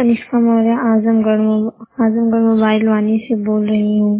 Kanishka Maurya, Azamgarh mobile Vani से बोल रही हूँ।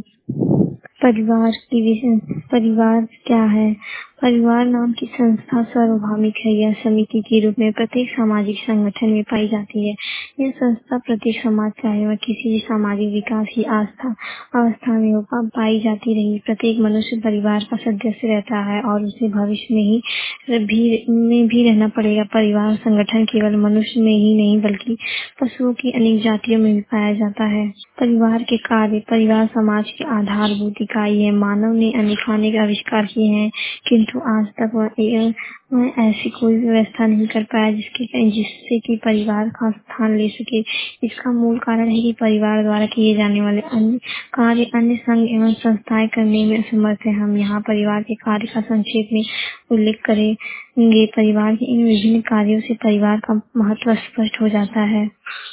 परिवार क्या है? परिवार नाम की संस्था सार्वभौमिक है। यह समिति के रूप में प्रत्येक सामाजिक संगठन में पाई जाती है। यह संस्था प्रत्येक समाज चाहे वह किसी भी सामाजिक विकास की अवस्था में हो पाई जाती रही। प्रत्येक मनुष्य परिवार का सदस्य रहता है और उसे भविष्य में भी रहना पड़ेगा। परिवार संगठन केवल मनुष्य में ही नहीं बल्कि पशुओं की अनेक जातियों में भी पाया जाता है। परिवार के कार्य। परिवार समाज की आधारभूत इकाई है। मानव ने अनेक आविष्कार किए हैं किंतु आज तक वह ऐसी कोई व्यवस्था नहीं कर पाया जिससे कि परिवार का स्थान ले सके। इसका मूल कारण है कि परिवार द्वारा किए जाने वाले अन्य कार्य अन्य संघ एवं संस्थाएं करने में असमर्थ है। हम यहाँ परिवार के कार्य का संक्षेप में उल्लेख करेंगे। परिवार के इन विभिन्न कार्यों से परिवार का महत्व स्पष्ट हो जाता है।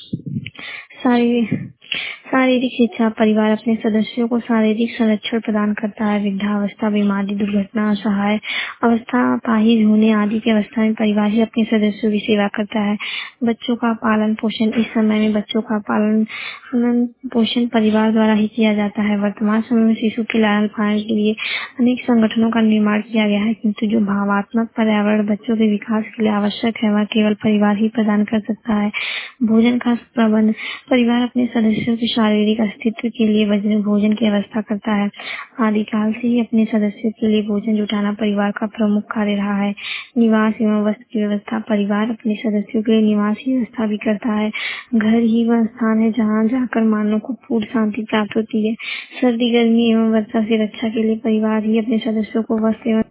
शारीरिक शिक्षा। परिवार अपने सदस्यों को शारीरिक संरक्षण प्रदान करता है। वृद्धावस्था, बीमारी, दुर्घटना, असहाय अवस्था, अपाहिज होने आदि की अवस्था में परिवार ही अपने सदस्यों की सेवा करता है। बच्चों का पालन पोषण। इस समय में बच्चों का पालन पोषण परिवार द्वारा ही किया जाता है। वर्तमान समय में शिशु के लालन पालन के लिए अनेक संगठनों का निर्माण किया गया है किंतु जो भावात्मक पर्यावरण बच्चों के विकास के लिए आवश्यक है वह केवल परिवार ही प्रदान कर सकता है। भोजन का प्रबंध। परिवार अपने सदस्यों के शारीरिक अस्तित्व के लिए भोजन की व्यवस्था करता है। आदिकाल से ही अपने सदस्यों के लिए भोजन जुटाना परिवार का प्रमुख कार्य रहा है। निवास एवं वस्त्र की व्यवस्था। परिवार अपने सदस्यों के लिए निवास की व्यवस्था भी करता है। घर ही वह स्थान है जहाँ जाकर मानव को पूर्ण शांति प्राप्त होती है। सर्दी, गर्मी एवं वर्षा से रक्षा के लिए परिवार ही अपने सदस्यों को वस्त्र एवं